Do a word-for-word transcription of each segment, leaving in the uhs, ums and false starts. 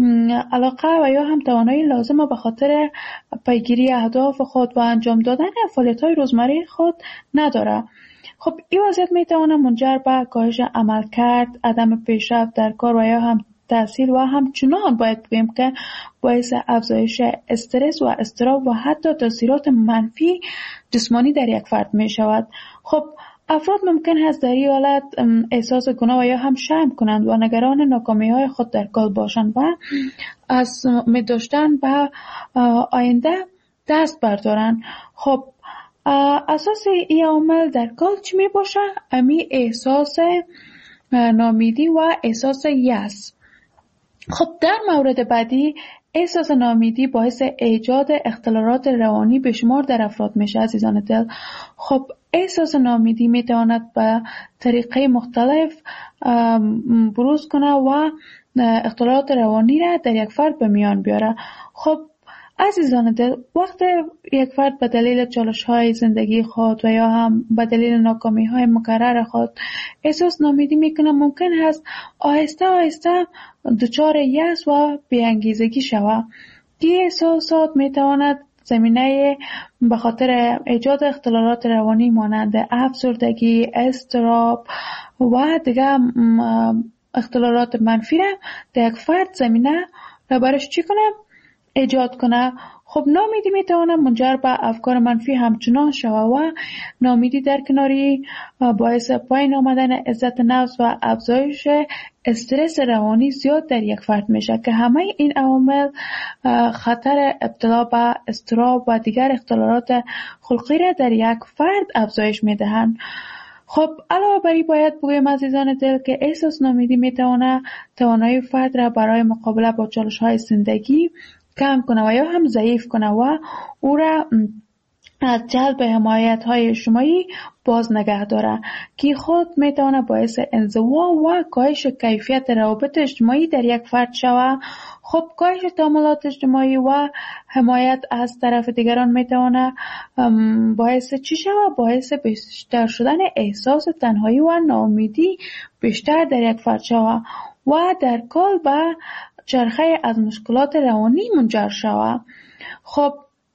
علاقه و یا هم توانایی لازمه به خاطر پیگیری اهداف خود و انجام دادن فعالیت‌های روزمره خود نداره. خب این وضعیت میتونه منجر به کاهش عملکرد، عدم پیشرفت در کار و یا هم تحصیل و همچنان باید بگیم که باعث افزایش استرس و اضطراب و حتی تاثیرات منفی جسمانی در یک فرد می شود. خب افراد ممکن است در این حالت احساس گناه و یا هم شرم کنند و نگران ناکامی های خود در کار باشند و از امید داشتن به آینده دست بردارند. خب اساس این عامل در کار چی می باشه؟ امی احساس ناامیدی و احساس یأس. خب در مورد بعدی احساس ناامیدی باعث ایجاد اختلالات روانی به شمار در افراد میشه عزیزان دل. خب احساس ناامیدی میتواند به طریقه مختلف بروز کنه و اختلالات روانی را در یک فرد به میان بیاره. خب عزیزان دل، وقت یک فرد به دلیل چالش های زندگی خود و یا هم به دلیل ناکامی های مکرر خود احساس ناامیدی میکنه، ممکن است آهسته آهسته دچار یأس و بی‌انگیزگی شود. این احساسات میتواند زمینه به خاطر ایجاد اختلالات روانی مانند افسردگی، اضطراب و دیگه اختلالات منفی را در یک فرد زمینه را برش چی کنه؟ ایجاد کنه. خب ناامیدی میتونه منجر به افکار منفی همچنان شود و ناامیدی در کناری باعث پایین آمدن عزت نفس و افزایش استرس روانی زیاد در یک فرد میشه که همه این عوامل خطر ابتلا به اضطراب و دیگر اختلالات خلقی را در یک فرد افزایش میدهند. خب علاوه بر این باید بگویم عزیزان دل که احساس ناامیدی میتونه توانایی فرد را برای مقابله با چالش‌های زندگی کم کنه و یا هم ضعیف کنه و او را از جلب حمایت‌های اجتماعی باز نگه داره که خود میتونه باعث انزوا و کاهش کیفیت روابط اجتماعی در یک فرد شود. خب کاهش تعاملات اجتماعی و حمایت از طرف دیگران میتونه باعث چی شود؟ باعث بیشتر شدن احساس تنهایی و ناامیدی بیشتر در یک فرد شود و در کل به چرخه از مشکلات روانی منجر شود. خب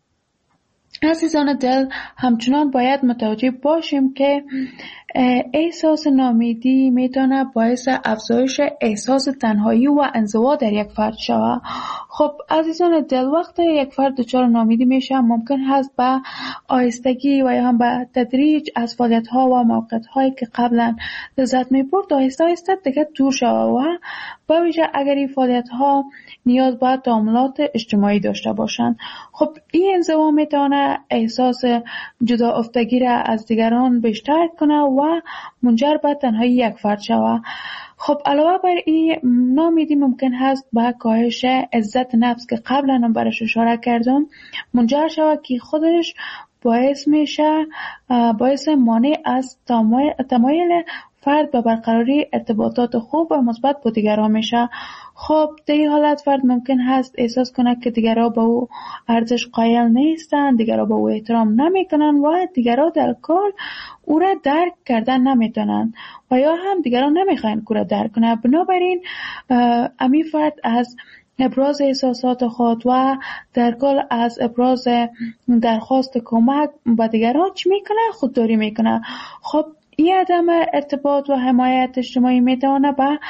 عزیزان دل، همچنان باید متوجه باشیم که احساس ناامیدی میتونه باعث افزایش احساس تنهایی و انزوا در یک فرد شود. خب عزیزان دل، وقتی یک فرد دچار ناامیدی میشه ممکن هست به آهستگی و یا هم به تدریج از فعالیت‌ها و موقعیت‌هایی که قبلا لذت می‌برد آهسته آهسته دیگه دور شود و به ویژه اگر این فعالیت‌ها نیاز به تعاملات اجتماعی داشته باشند. خب این انزوا میتونه احساس جدا افتگی را از دیگران بیشتر کنه و منجر به تنهایی یک فرد شود. خب علاوه بر این ناامیدی ممکن هست به کاهش عزت نفس که قبلا هم برش اشاره کردم منجر شود که خودش باعث میشه باعث مانع از تمایل فرد به برقراری ارتباطات خوب و مثبت با دیگران میشه. خب در این حالت فرد ممکن هست احساس کنه که دیگران به او ارزش قائل نیستند، دیگران به او احترام نمیکنن و دیگران در کار او را درک کردن نمیتونن و یا هم دیگران نمیخواین که او را درک کنه. بنابراین امی فرد از ابراز احساسات خود و در کل از ابراز درخواست کمک به دیگران چی میکنه؟ خودداری میکنه. خب این عدم ارتباط و حمایت اجتماعی میتونه به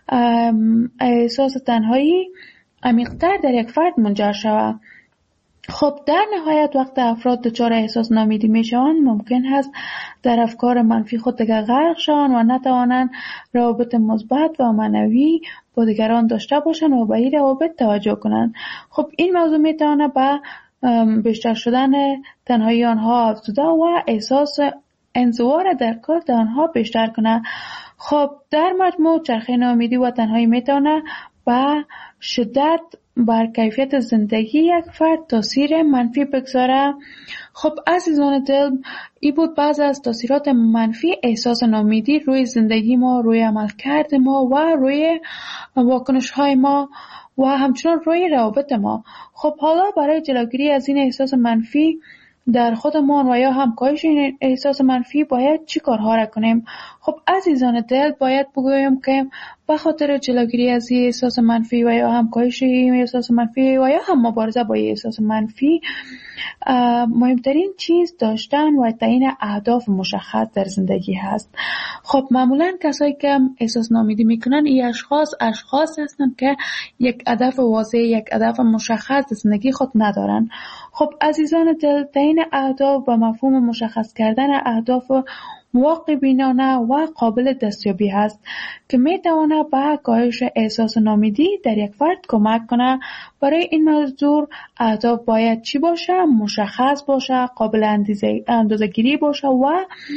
احساس تنهایی عمیق‌تر در یک فرد منجر شود. خب در نهایت وقت افراد دچار احساس ناامیدی میشوند ممکن است در افکار منفی خود دیگر غرق شوند و نتوانند روابط مثبت و معنوی با دیگران داشته باشند و به این روابط توجه کنند. خب این موضوع میتونه به بیشتر شدن تنهایی آنها افزوده و احساس انزوا را در کار آنها بیشتر کنه. خب در مجموع چرخه ناامیدی و تنهایی میتونه به شدت بر کیفیت زندگی یک فرد تاثیر منفی بگذاره. خب عزیزان دل، این بود بعض از تاثیرات منفی احساس ناامیدی روی زندگی ما، روی عملکرد ما و روی واکنش های ما و همچنان روی روابط ما. خب حالا برای جلوگیری از این احساس منفی در خودمان و یا هم کاهش این احساس منفی باید چی کارها را کنیم؟ خب عزیزان دل، باید بگویم که به خاطر جلوگیری از این احساس منفی و یا هم کاهش این احساس منفی و یا هم مبارزه با این احساس منفی، مهمترین چیز داشتن و تعیین اهداف مشخص در زندگی هست. خب معمولا کسایی که احساس ناامیدی میکنن این اشخاص اشخاص هستن که یک هدف واضح، یک هدف مشخص در زندگی خود ندارن. خب عزیزان دل، تعیین اهداف و مفهوم مشخص کردن اهداف واقع بینانه و قابل دستیابی هست که می تواند به کاهش احساس ناامیدی در یک فرد کمک کنه. برای این موضوع اهداف باید چی باشه؟ مشخص باشه، قابل اندازه‌گیری باشه و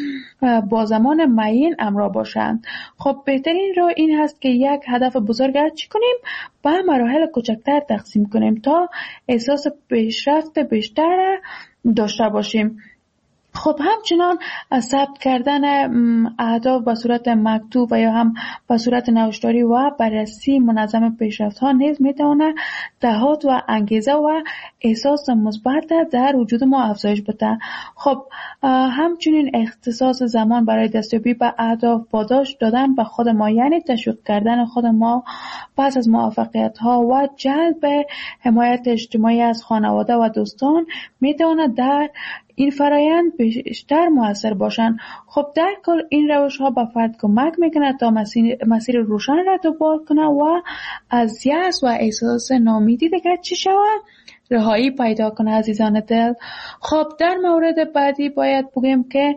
با زمان معین همراه باشند. خب بهترین راه این هست که یک هدف بزرگ را چی کنیم؟ به مراحل کوچکتر تقسیم کنیم تا احساس پیشرفت بیشتر داشته باشیم. خب همچنان ثبت کردن اهداف به صورت مکتوب و یا هم به صورت نوشتاری و بررسی منظم پیشرفت ها نیز میتونه دهات و انگیزه و احساس مثبت در وجود ما افزایش بده. خب همچنین اختصاص زمان برای دستیابی به اهداف، پاداش دادن به خود ما، یعنی تشویق کردن خود ما پس از موفقیت ها و جلب حمایت اجتماعی از خانواده و دوستان میتونه در این فرایند بیشتر مؤثر باشند. خب در کل این روش ها به فرد کمک میکنه تا مسیر, مسیر روشن را دنبال کنه و از یأس و احساس ناامیدی دیگر چی شود؟ رهایی پیدا کنه عزیزان دل. خب در مورد بعدی باید بگیم که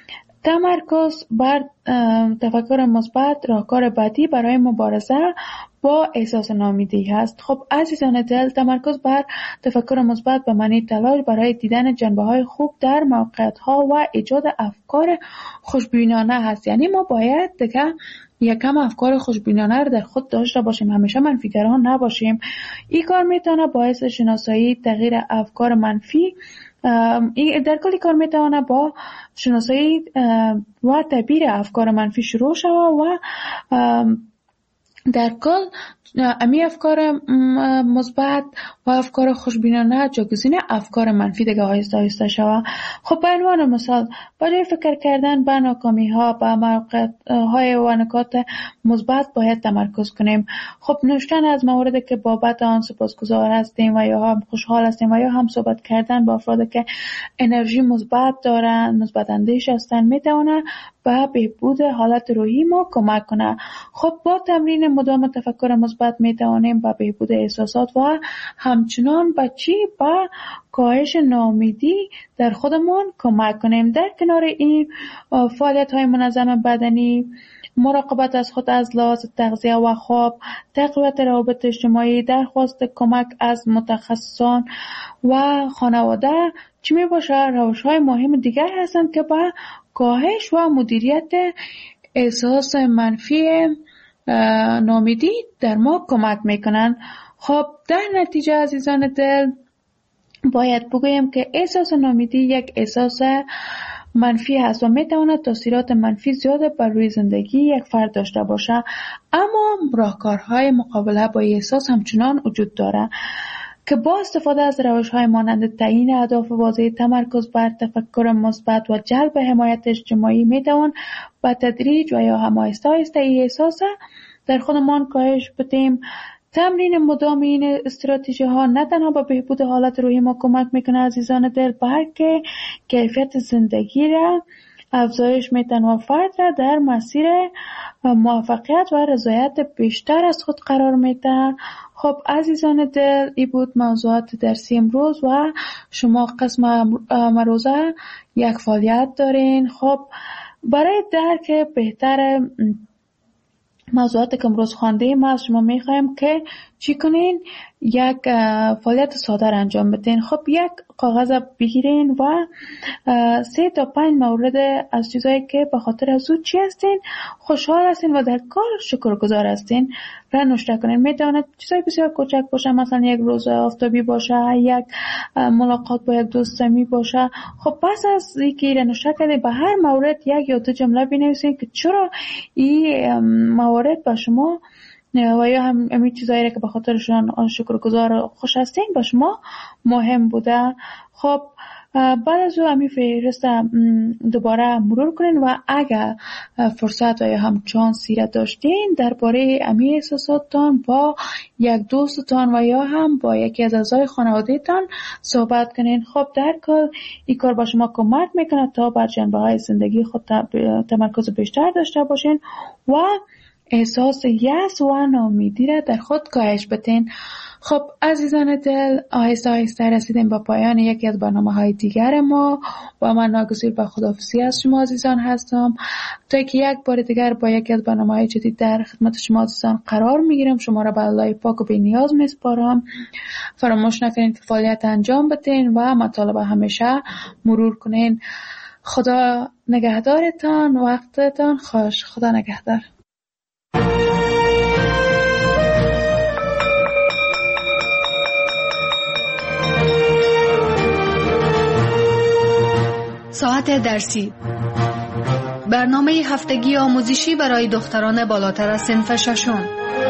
تمرکز بر تفکر مثبت راهکار بعدی برای مبارزه با احساس ناامیدی هست. خب عزیزان دل، تمرکز بر تفکر مثبت به معنی تلاش برای دیدن جنبه‌های خوب در موقعیت‌ها و ایجاد افکار خوشبینانه هست. یعنی ما باید دیگه یکم افکار خوشبینانه رو در خود داشته باشیم، همیشه منفیگران نباشیم. این کار میتونه باعث شناسایی تغییر افکار منفی در کلی کار میتونه با شناسایی و تعبیر افکار منفی شروع شود و در کل امی افکار مثبت و افکار خوشبینانه جایگزین افکار منفی دیگه آهسته آهسته شود. خب به عنوان مثال، برای فکر کردن به ناکامی ها، به موقعیت های و نکات مثبت باید تمرکز کنیم. خب نوشتن از موردی که بابت آن سپاسگزار هستیم و یا هم خوشحال هستیم و یا هم صحبت کردن با افرادی که انرژی مثبت دارن، مثبت اندیش هستن، میتونه به بهبود حالت روحی ما کمک کنه. خب با تمرین مدام تفکر مثبت میتوانیم به بهبود احساسات و همچنان به چی؟ به کاهش ناامیدی در خودمان کمک کنیم. در کنار این فعالیت های منظم بدنی، مراقبت از خود از لحاظ تغذیه و خواب، تقویت روابط اجتماعی، درخواست کمک از متخصصان و خانواده چی می باشه؟ روش های مهم دیگر هستند که به کاهش و مدیریت احساس منفی ناامیدی در ما کمک میکنن. خب در نتیجه عزیزان دل باید بگویم که احساس ناامیدی یک احساس منفی هست و میتواند تاثیرات منفی زیاد بر روی زندگی یک فرد داشته باشه، اما راهکارهای مقابله با این احساس همچنان وجود داره که با استفاده از روش‌های مانند تعیین اهداف واضح، تمرکز بر تفکر مثبت و جلب حمایت اجتماعی میتوان با تدریج و یا هم آهسته آهسته این احساس در خودمان کاهش بدیم. تمرین مدام این استراتژی ها نه تنها به بهبود حالت روحی ما کمک میکنه عزیزان دل، بلکه کیفیت زندگی را افزایش میتن و فرد را در مسیر موفقیت و رضایت بیشتر از خود قرار میدن. خب عزیزان دل، این بود موضوعات درسی امروز و شما قسم امروزه یک فعالیت دارین. خب برای درک بهتر موضوعات که امروز خواندیم از شما میخوایم که چی کنین؟ یک فعالیت ساده انجام بدین. خب یک کاغذ بگیرین و سه تا پنج مورد از چیزایی که به خاطر از او چی هستین خوشحال هستین و در کار شکرگزار هستین را نوشته کنین. میتونه چیزای بسیار کوچک باشه، مثلا یک روز آفتابی باشه، یک ملاقات با یک دوست صمیمی باشه. خب پس از اینکه را نوشته کردین به هر مورد یک یا دو جمله بنویسین که چرا این موارد به شما و یا هم همین چیزایی که به خاطرشان شکرگزار و خوش هستین با شما مهم بوده. خب بعد از او همی فهرست دوباره مرور کنین و اگر فرصت و یا هم چانسی را داشتین درباره امی احساساتتان با یک دوستتان و یا هم با یکی از اعضای خانواده‌تان صحبت کنین. خب در کار این کار با شما کمک میکنه تا بر جنبه‌های زندگی خود تمرکز بیشتر داشته باشین و احساس یأس و ناامیدی را در خود کاهش بدین. خب عزیزان دل، آهسته آهسته رسیدیم با پایان یکی از برنامه‌های دیگر ما و من ناگزیر به خداحافظی از شما عزیزان هستم تا که یک بار دیگر با یکی از برنامه‌های جدید در خدمت شما عزیزان قرار میگیرم. شما را به الله پاک و بی‌نیاز میسپارم. فراموش نکنید که فعالیت انجام بدین و مطالب همیشه مرور کنین. خدا نگهدارتان، وقتتان خوش. خدا نگهدار. ساعت درسی، برنامه هفتگی آموزشی برای دختران بالاتر از صنف ششم.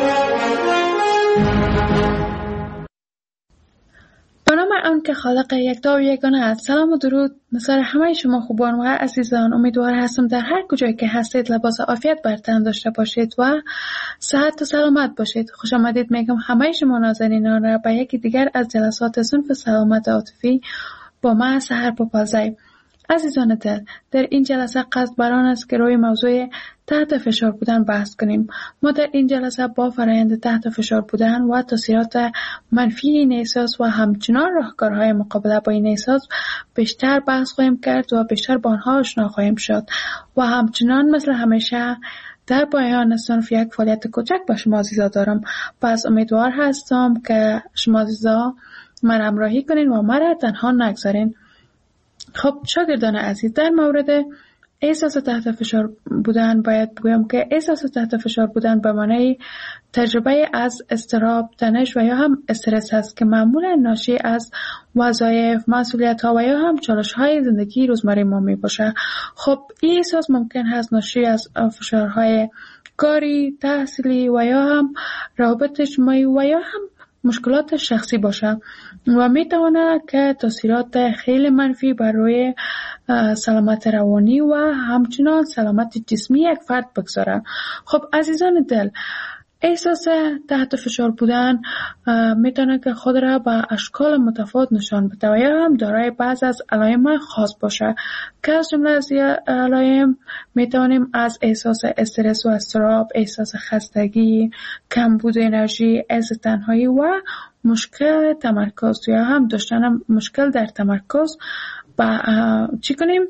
به نام آن که خالق یکتا و یگانه است. سلام و درود نثار همه شما خوبان و عزیزان. امیدوار هستم در هر کجایی که هستید لباس عافیت بر تن داشته باشید و صحت و سلامت باشید. خوش آمدید میگم همه شما نازنینان را به یکی دیگر از جلسات صنف سلامت عاطفی با من سحر پاپازی. عزیزان دل، در این جلسه قصد بر آن است که روی موضوع تحت فشار بودن بحث کنیم. ما در این جلسه با فرآیند تحت فشار بودن و تاثیرات منفی این احساس و همچنان راهکارهای مقابله با این احساس بیشتر بحث خواهیم کرد و بیشتر با آنها آشنا خواهیم شد و همچنان مثل همیشه در پایان صنف یک فعالیت کوچک با شما عزیزا دارم. پس امیدوار هستم که شما عزیزا من همراهی کنین و مرا تنها نگذارین. خب شاگردان عزیز، در مورد احساس تحت فشار بودن باید بگویم که احساس تحت فشار بودن به معنای تجربه از اضطراب، تنش و یا هم استرس است که معمولا ناشی از وظایف، مسئولیت‌ها و یا هم چالش‌های زندگی روزمره ما میباشه. خب این احساس ممکن هست ناشی از فشارهای کاری، تحصیلی و یا هم روابط اجتماعی و یا هم مشکلات شخصی باشه و میتونه که تاثیرات خیلی منفی بر روی سلامت روانی و همچنان سلامت جسمی یک فرد بگذاره. خب عزیزان دل، احساس تحت فشار بودن میتونه که خود را به اشکال متفاوت نشان بده و یا هم دارای بعض از علائم خاص باشه که از جمله از علائم میتونیم از احساس استرس و اضطراب، احساس خستگی، کمبود انرژی، احساس تنهایی و مشکل تمرکز یا هم داشتن مشکل در تمرکز با چی کنیم؟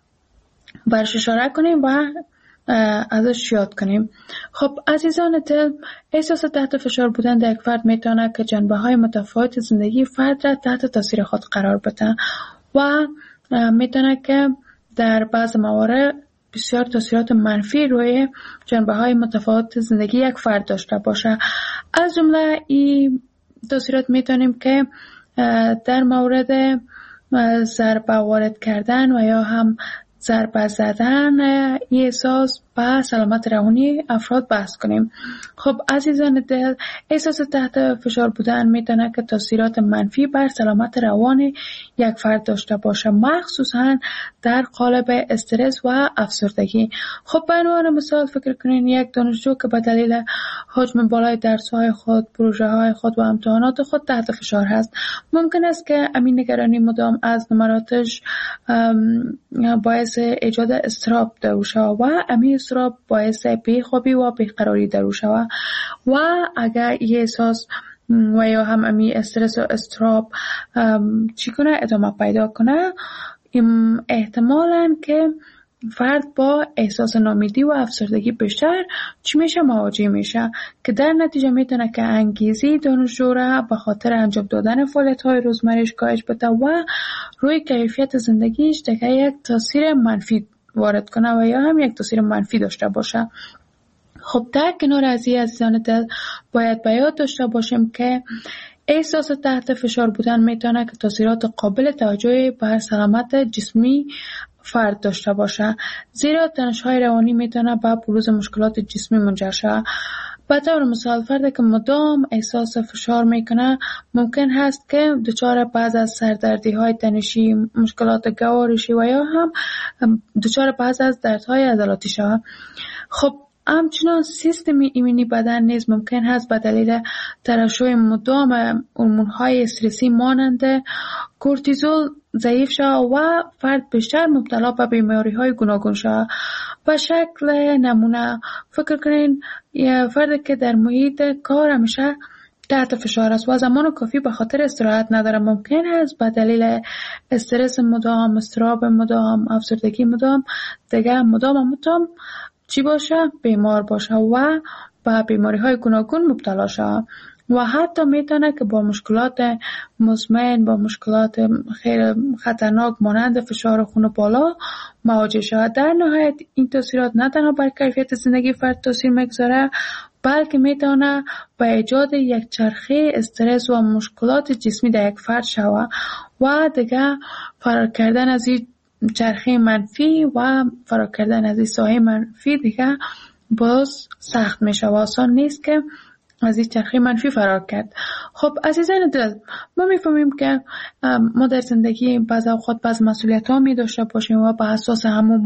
برش اشاره کنیم و ازش یاد کنیم. خب عزیزان دل، احساس تحت فشار بودن در یک فرد میتونه که جنبه های متفاوت زندگی فرد را تحت تاثیر خود قرار بده و میتونه که در بعض موارد بسیار تاثیرات منفی روی جنبه های متفاوت زندگی یک فرد داشته باشه. از جمله این تاثیرات میتونیم که در مورد ضربه وارد کردن و یا هم ضربه زدن این احساس به سلامت روانی افراد بحث کنیم. خب عزیزان دل، احساس تحت فشار بودن میتونه که تاثیرات منفی بر سلامت روان یک فرد داشته باشه، مخصوصا در قالب استرس و افسردگی. خب به عنوان مثال فکر کنین یک دانشجو که به دلیل حجم بالای درس‌های خود، پروژه‌های خود و امتحانات خود تحت فشار هست. ممکن است که امین نگرانی مدام از نمراتش باعث ایجاد اضطراب در او شود و امین اضطراب باعث بیخوابی و بیقراری در او شود و اگر این احساس و یا هم امی استرس و اضطراب چی کنه ادامه پیدا کنه، احتمالاً که فرد با احساس ناامیدی و افسردگی بیشتر چی میشه مواجه میشه که در نتیجه میتونه که انگیزه دانشجو را به خاطر انجام دادن فعالیت‌های روزمره‌اش کاهش بده و روی کیفیت زندگیش دیگه یک تاثیر منفی وارد کنه و یا هم یک تاثیر منفی داشته باشه. خب در کنار از این عزیزان دل باید به یاد داشته باشیم که احساس تحت فشار بودن میتونه که تاثیرات قابل توجهی بر سلامت جسمی فرد داشته باشه، زیرا تنش‌های روانی میتونه به بروز مشکلات جسمی منجر شه. به طور مثال فردی که مدام احساس فشار میکنه ممکن هست که دچار بعض از سردردی های تنشی، مشکلات گوارشی و یا هم دچار بعض از دردهای عضلاتی شود. خب همچنان سیستم ایمنی بدن نیز ممکن هست به دلیل ترشح مدام هورمون‌های استرسی مانند کورتیزول ضعیف شود و فرد بیشتر مبتلا به بیماری‌های گوناگون شود. به شکل نمونه فکر کنین یه فردی که در محیط کار همیشه تحت فشار است و زمان کافی به خاطر استراحت نداره، ممکن است به دلیل استرس مدام، اضطراب مدام، افسردگی مدام دیگه مدام مدام چی باشه؟ بیمار باشه و به بیماری های گوناگون مبتلا شود و حتی میتونه که با مشکلات مزمن، با مشکلات خیلی خطرناک مانند فشار خون بالا مواجه شود. در نهایت این تاثیرات نه تنها بر کیفیت زندگی فرد تاثیر میگذاره، بلکه میتونه به ایجاد یک چرخه استرس و مشکلات جسمی در یک فرد شود و دیگه فرار کردن از این چرخه منفی و فرار کردن از این سایه منفی دیگه باز سخت میشه و آسان نیست که از این چرخه منفی فرار کرد. خب عزیزان دل، ما میفهمیم که ما در زندگی بعض اوقات بعض مسئولیت ها می داشته باشیم و به اساس همون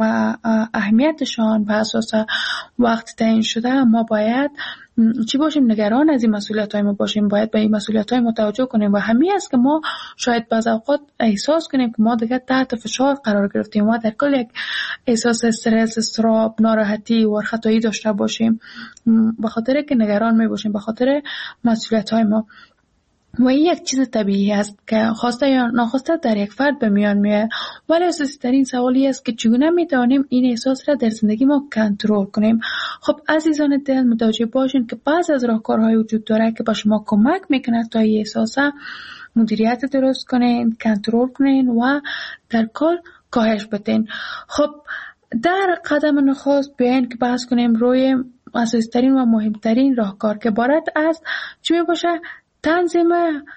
اهمیتشان، به اساس وقت تعیین شده ما باید چی باشیم؟ نگران از این مسئولیت های ما باشیم، باید به این مسئولیت های ما توجه کنیم و همین است که ما شاید بعض اوقات احساس کنیم که ما دیگه تحت فشار قرار گرفتیم و در کل یک احساس استرس، اضطراب، ناراحتی و خطایی داشته باشیم به خاطر که نگران می باشیم به خاطر مسئولیت های ما. و این یک چیز طبیعی است که خواسته یا ناخواسته در یک فرد به میان میاد، ولی اساسی ترین سوالی است که چگونه میتوانیم این احساس را در زندگی ما کنترل کنیم. خب عزیزان دل، متوجه باشین که بعض از راهکارهای وجود داره که به شما کمک میکنه تا این احساس مدیریت درست کنین، کنترل کنین و در کل کاهش بدین. خب در قدم نخست بیاین که بحث کنیم روی اساسی ترین و مهمترین راهکار که عبارت از چی میباشه؟ تنظیم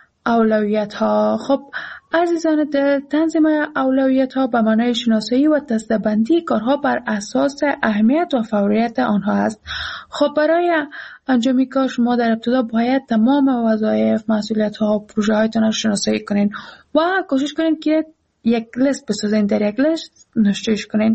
اولویت ها. خب عزیزان دل، تنظیم اولویت ها به معنای شناسایی و دسته‌بندی کارها بر اساس اهمیت و فوریت آنها است. خب برای انجام کار شما در ابتدا باید تمام وظایف، مسئولیت ها و پروژه هایتان را شناسایی کنین و کوشش کنین که یک لیست بسازین، در یک لیست نوشته‌اش کنین.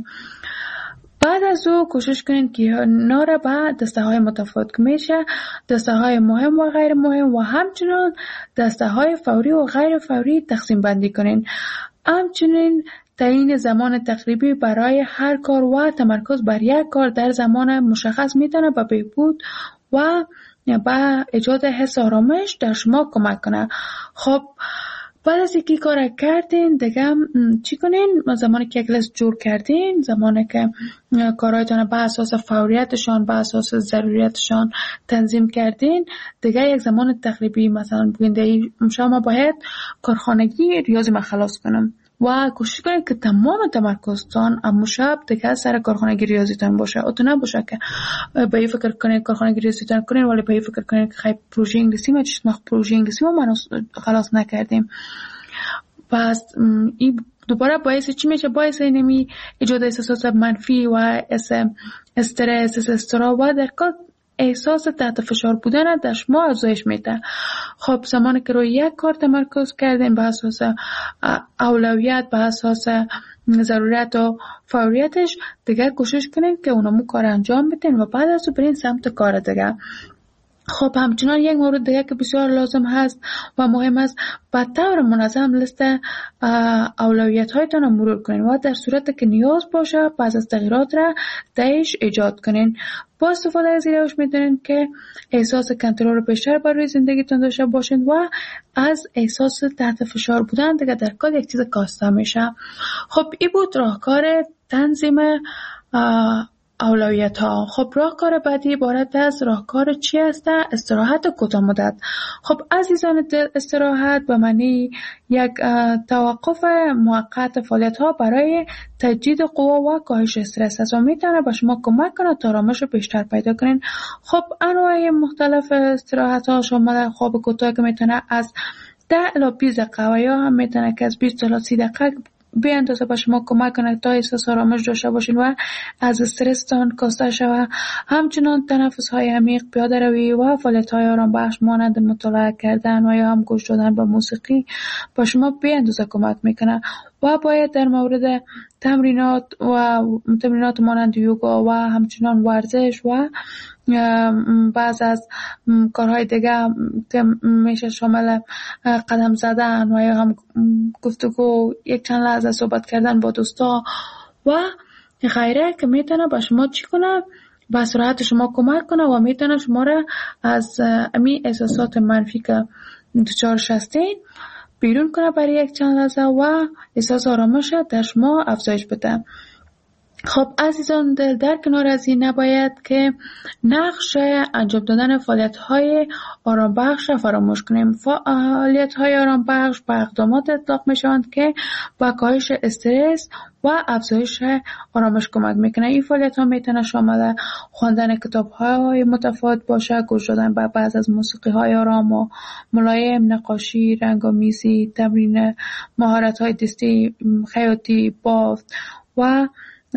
بعد از او کوشش کنین که ناره به دسته های متفاوت که میشه دسته های مهم و غیر مهم و همچنین دسته های فوری و غیر فوری تقسیم بندی کنین. همچنین تعیین زمان تقریبی برای هر کار و تمرکز بر یک کار در زمان مشخص میتونه به بهبود و به ایجاد حس آرامش در شما کمک کنه. خب بعد از اینکه کار کردین دیگه چی کنین؟ زمانی که یک لیست جور کردین، زمانی که کارهایتان به اساس فوریتشان، به اساس ضروریتشان تنظیم کردین، دیگه یک زمان تقریبی مثلا بگین شما باید کارخانگی ریاضی من خلاص کنم و کوشش کنید که تمام تمرکزتان اما شب دیگه سر کارخانگی ریاضیتان باشه. او تو نباشه که به این فکر کنید کارخانگی ریاضیتان کنید ولی به این فکر کنید که خیلی پروژه انگلیسی ما چیز مخ پروژه انگلیسی ما من خلاص نکردیم. پس این دوباره باعث چی میشه؟ باعث اینمی ایجاد احساسات منفی و استرس، اضطراب و در کل احساس تحت فشار بودن در شما افزایش میده. خب زمانی که روی یک کار تمرکز کردین به اساس اولویت، به اساس ضرورت و فوریتش، دیگه کوشش کنین که اونمو کار انجام بدین و بعد از اون برین سمت کار دیگه. خب همچنان یک مورد دیگه که بسیار لازم هست و مهم است، به طور منظم لیست اولویت هایتان رو مرور کنین و در صورت که نیاز باشه بعض از تغییرات را درش ایجاد کنین. با استفاده از این روش میتونین که احساس کنترل بیشتر بر روی زندگیتون داشته باشین و از احساس تحت فشار بودن دیگه در کل یک چیز کاسته میشه. خب این بود راهکار تنظیم اولویت ها. خب راهکار بعدی عبارت از راهکار چی است؟ استراحت کوتاه مدت. خب عزیزان دل، استراحت به معنی یک توقف موقت فعالیت ها برای تجدید قوا و کاهش استرس است و میتونه به شما کمک کنه تا آرامش بیشتر پیدا کنین. خب انواع مختلف استراحت ها شامل خواب کوتاه که میتونه از ده الی بیست دقیقه و یا هم میتونه که از بیست الی سی دقیقه به اندازه به شما کمک کنه تا احساس آرامش داشته باشین و از استرستان کاسته شوه. همچنان تنفس های عمیق، پیاده روی و فعالیت های آرام بخش مانند مطالعه کردن و یا هم گوش دادن به موسیقی به شما به اندازه کمک میکنه. و باید در مورد تمرینات و تمرینات مانند یوگا و همچنان ورزش و بعض از کارهای دیگه که میشه شامل قدم زدن و یا هم گفتگو، یک چند لحظه صحبت کردن با دوستا و غیره که میتونه با شما چی کنه، به سرعت شما کمک کنه و میتونه شما را از امی احساسات منفی که دچار هستین بیرون کنه برای یک چند لحظه و احساس آرامش در شما افزایش بده. خب عزیزان دل، در کنار از این نباید که نقش انجام دادن فعالیت‌های آرام بخش را فراموش کنیم. فعالیت‌های آرام بخش به اقدامات اطلاق می‌شوند که به کاهش استرس و افزایش آرامش کمک میکنه. این فعالیت‌ها میتونه شامل خواندن کتاب‌های متفاوت باشه، گوش دادن به بعض از موسیقی‌های آرام و ملایم، نقاشی، رنگ‌آمیزی، تمرین مهارت‌های دستی، خیاطی، بافت و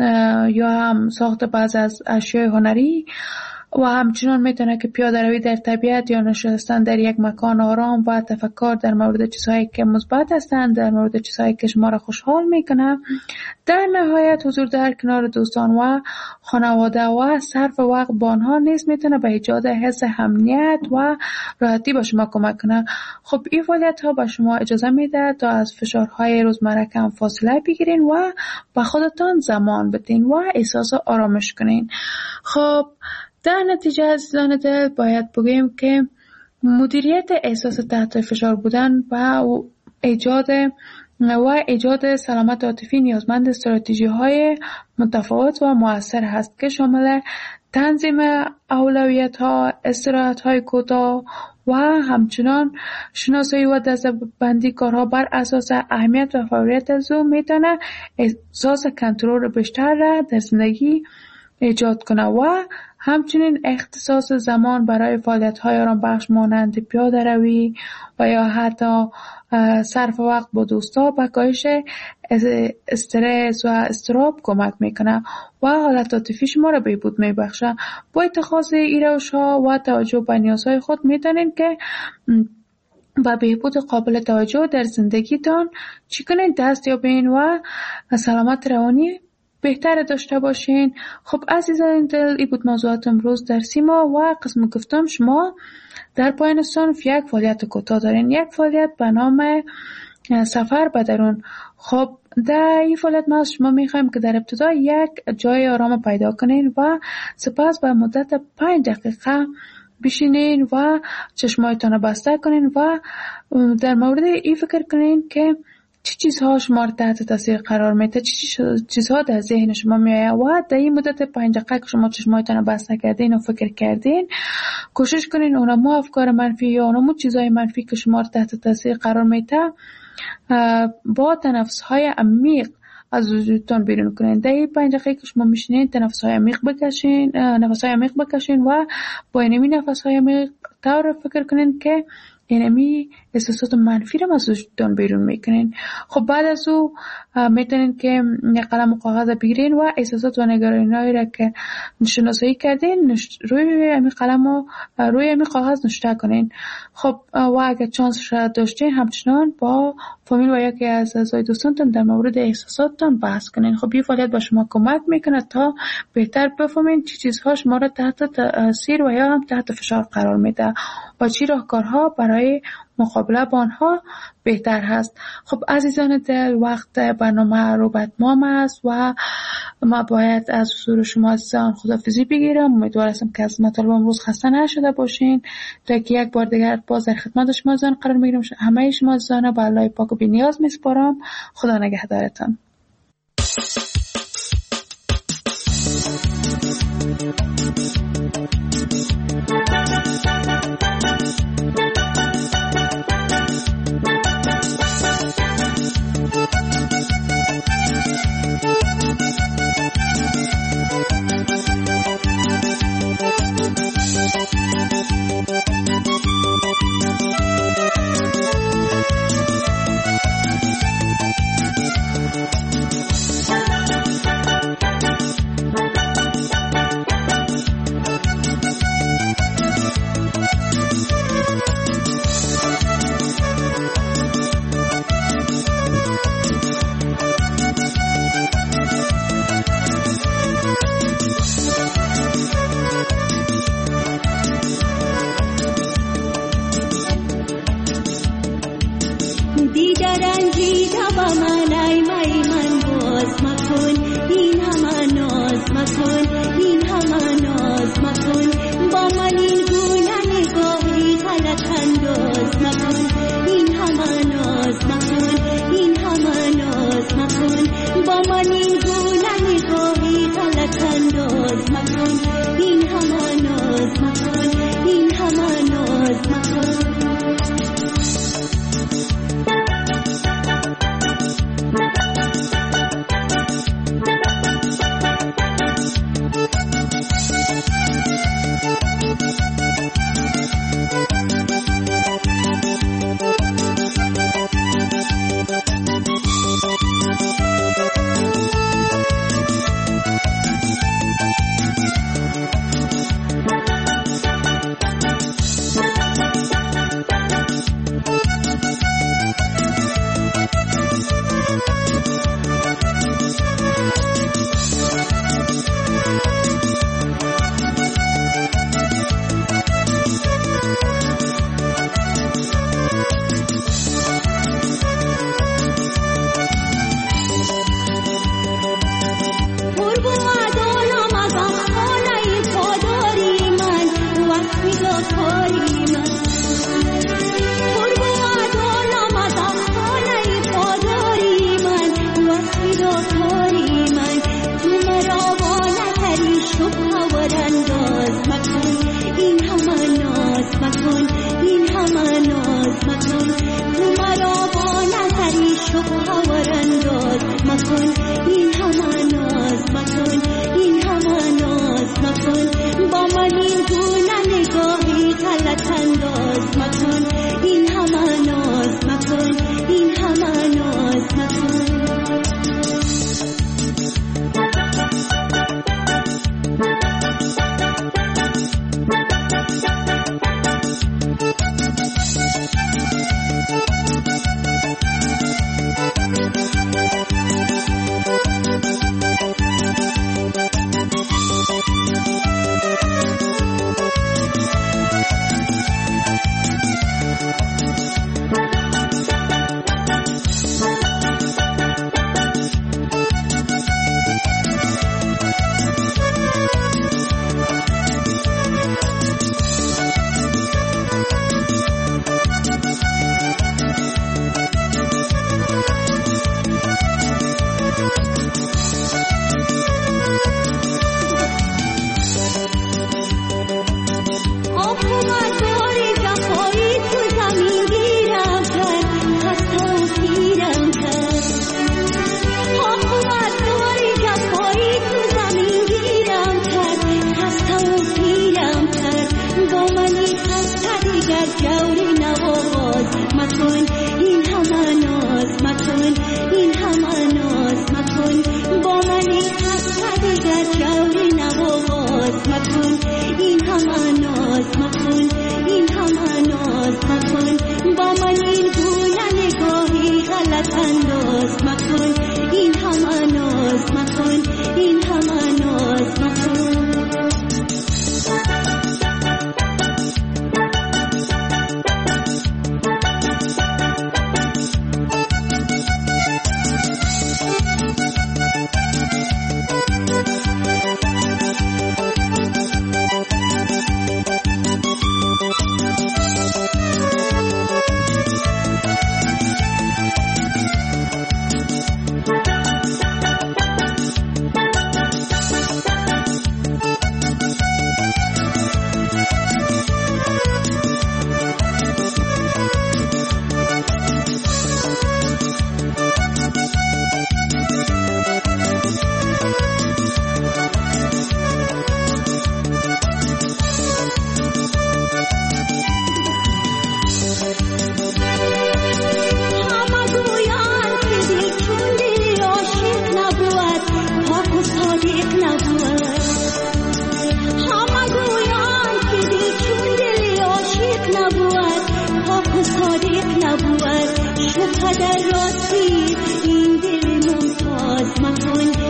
یا هم ساخت بعض از اشیاء هنری. و همچنان میتونه که پیاده روی در طبیعت یا نشستن در یک مکان آرام و تفکر در مورد چیزهایی که مثبت هستند، در مورد چیزهایی که شما را خوشحال میکنه. در نهایت حضور در کنار دوستان و خانواده و صرف وقت با آنها نیز میتونه به ایجاد حس امنیت و راحتی به شما کمک کنه. خب این فعالیت ها به شما اجازه میده تا از فشارهای روزمره کم فاصله بگیرین و به خودتان زمان بدین و احساس آرامش کنین. خب در نتیجه عزیزان دل باید بگویم که مدیریت احساس تحت فشار بودن و ایجاد و ایجاد سلامت عاطفی نیازمند استراتژی های متفاوت و مؤثر هست که شامل تنظیم اولویت ها، استراحت های کوتاه و همچنان شناسایی و دسته‌بندی کارها بر اساس اهمیت و فوریت از او میتونه احساس کنترل بیشتر را در زندگی ایجاد کنه و همچنین اختصاص زمان برای فعالیت‌های آرام بخش مانند پیاده روی و یا حتی صرف وقت با دوستا به کاهش استرس و اضطراب کمک میکنه و حالت عاطفی شما را بهبود میبخشه. با اتخاذ این روش‌ها و توجه به نیازهای خود میتونین که با بهبود قابل توجه در زندگیتان چی کنین دست یابین و سلامت روانی بهتر داشته باشین. خب عزیزان دل، این بود موضوعات امروز در سیما و قسم گفتم شما در پایان صنف یک فعالیت کوتاه دارین، یک فعالیت به نام سفر به درون. خب در این فعالیت ما از شما میخوایم که در ابتدا یک جای آرام پیدا کنین و سپس به مدت پنج دقیقه بشینین و چشمایتان رو بسته کنین و در مورد این فکر کنین که چی چیزها شما را تحت تاثیر قرار میده، چی چیزها در ذهن شما میآید و در این مدت پنج دقیقه که شما چشمایتان رو بسته کردین و فکر کردین کوشش کنین اونمو افکار منفی یا اونمو چیزهای منفی که شما را تحت تاثیر قرار میده با تنفس‌های عمیق از وجودتان بیرون کنین. در این پنج دقیقه که شما میشینین تنفس‌های عمیق بکشین، نفس‌های عمیق بکشین و با این نفس‌های عمیق طور فکر کنین که اینمی احساسات منفی رو از وجودتان بیرون میکنین. خب بعد از او میتونین که یک قلم و کاغذ بگیرین و احساسات و نگرانی‌هایی را که شناسایی کردین روی امی قلم و روی امی کاغذ نوشته کنین. خب و اگر چانس داشتین همچنان با فامیل و یکی از اعضای دوستانتون در مورد احساساتتان بحث کنین. خب این فعالیت به شما کمک میکنه تا بهتر بفهمین چه چیزها شما را تحت تاثیر و یا هم تحت فشار قرار میده و چی راهکارها برای مقابله با آنها بهتر هست. خب عزیزان دل، وقت برنامه رو به اتمام است و ما باید از حضور شما عزیزان خداحافظی بگیرم. امیدوار هستم که از مطالب امروز خسته نشده باشین تا که یک بار دیگر باز در خدمت شما عزیزان قرار میگیرم. همه شما عزیزان به الله پاک و بی‌نیاز میسپارم. خدا نگهدارتان. دیده رنجیده با من ای می من باز مکن این همه ناز مکن این همه ناز مکن با من این گونه نگاهی غلط انداز مکن این همه ناز مکن این همه ناز مکن با من این گونه نگاهی غلط انداز مکن این همه ناز مکن این همه ناز مکن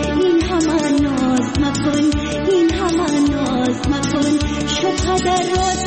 در